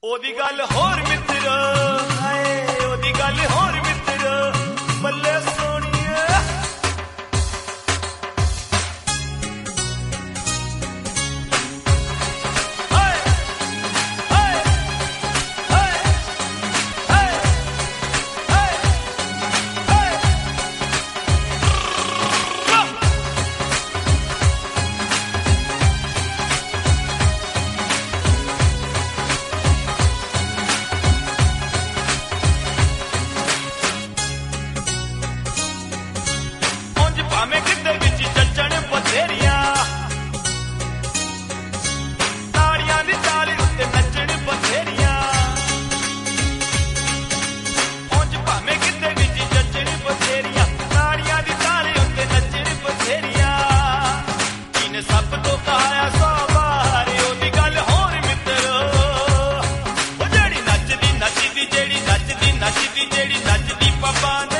ਉਹਦੀ ਗੱਲ ਹੋਰ ਮਿੱਤਰ, ਹਾਏ ਉਹਦੀ ਗੱਲ ਹੋਰ ਮਿੱਤਰ, ਬੱਲੇ ਸੋਹਣੀਏ। ਹਾਏ ਹਾਏ ਹਾਏ ਹਾਏ ਹਾਏ ਹਾਏ ਭਾਵੇਂ ਕਿਤੇ ਵਿੱਚ ਚੱਚਣ ਬਥੇਰੀਆਂ, ਤਾੜੀਆਂ ਦੀ ਤਾਲ ਉੱਤੇ ਨੱਚਣ ਬਥੇਰੀਆਂ। ਉਂਝ ਭਾਵੇਂ ਕਿਤੇ ਵਿੱਚ ਚੱਚਣ ਬਥੇਰੀਆਂ, ਤਾੜੀਆਂ ਦੀ ਤਾਲ ਉੱਤੇ ਨੱਚਣ ਬਥੇਰੀਆਂ। ਜਿਹਨੇ ਸਭ ਤੋਂ ਕਹਾਇਆ ਸੌ ਵਾਰ, ਉਹਦੀ ਗੱਲ ਹੋਰ ਮਿੱਤਰ। ਉਹ ਜਿਹੜੀ ਨੱਚਦੀ ਨੱਚਦੀ, ਜਿਹੜੀ ਨੱਚਦੀ ਨੱਚਦੀ, ਜਿਹੜੀ ਨੱਚਦੀ ਪੱਬਾਂ